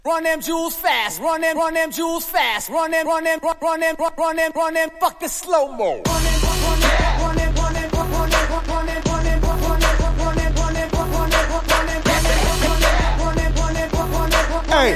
Run them jewels fast, run them jewels fast, run them, fuck the slow-mo. Hey.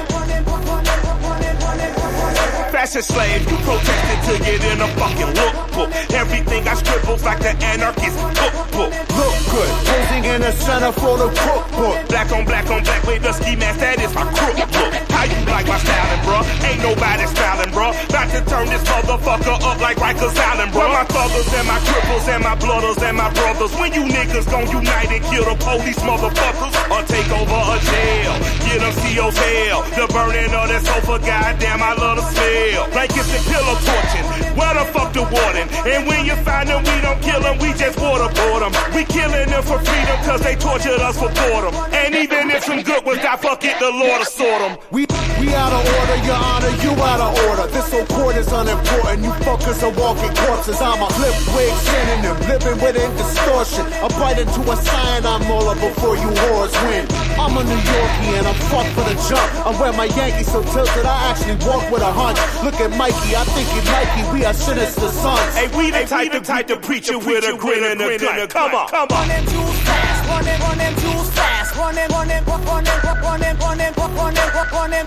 Fashion slave, you protested to get in a fucking lookbook. Everything I scribbles like the anarchist cookbook. Look good, posing in the center for the cookbook. Black on black with the ski mask, that is my crook look. How you like my styling, bruh? Ain't nobody styling, bruh. About to turn this motherfucker up like Rikers Island, bruh. My thuggers and my cripples and my blooders and my brothers. When you niggas gon' unite and kill the police motherfuckers, or take over a jail, get them CO's hell. The burning of that sofa, goddamn, I love the smell. Blankets and pillow torching, where the fuck the warden? And when you find them, we don't kill them, we just waterboard them. We killing them for freedom, cause they tortured us for boredom. And even if some good ones die, fuck it, the Lord will sort them. We out of order, your honor, you out of order. This whole court is unimportant, you fuckers are walking corpses. I'm a flip wig synonym, living within distortion. I bite into a cyanide molar before you whores win. I'm a New Yorkie and I'm fucked for the jump. I wear my Yankees so tilted, I actually walk with a hunch. Look at Mikey, I think he Mikey, we are sinister sons. Hey, we the type to preach you with a grin and a gun. Come on. Run them jewels fast, run them jewels fast, run them